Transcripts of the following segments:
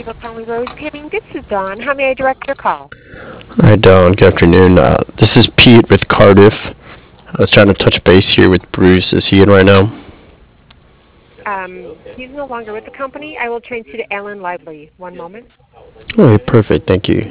for calling Rose Paving. This is Dawn. How may I direct your call? Hi, Don. Good afternoon. This is Pete with Cardiff. I was trying to touch base here with Bruce. Is he in right now? He's no longer with the company. I will transfer you to Alan Lively. One moment. All right, perfect. Thank you.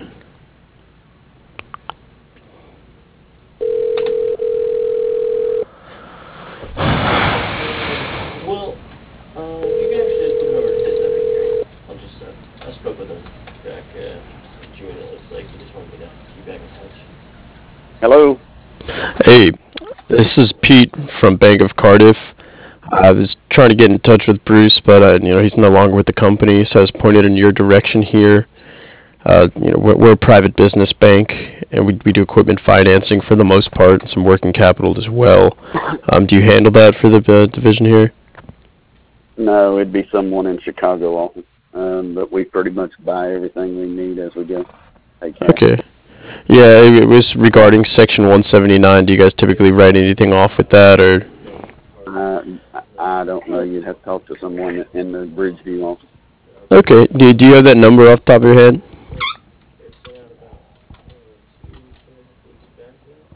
Well, you can actually just put it over to his end here. I spoke with him back in June, it looks like. He just wanted me to keep back in touch. Hello. Hey, this is Pete from Bank of Cardiff. I was trying to get in touch with Bruce, but he's no longer with the company, so I was pointed in your direction here. We're a private business bank, and we do equipment financing for the most part, and some working capital as well. Do you handle that for the division here? No, it'd be someone in Chicago office. But we pretty much buy everything we need as we go. Okay. Yeah, it was regarding Section 179. Do you guys typically write anything off with that, or? I don't know. You'd have to talk to someone in the Bridgeview office. Okay. Do you have that number off the top of your head?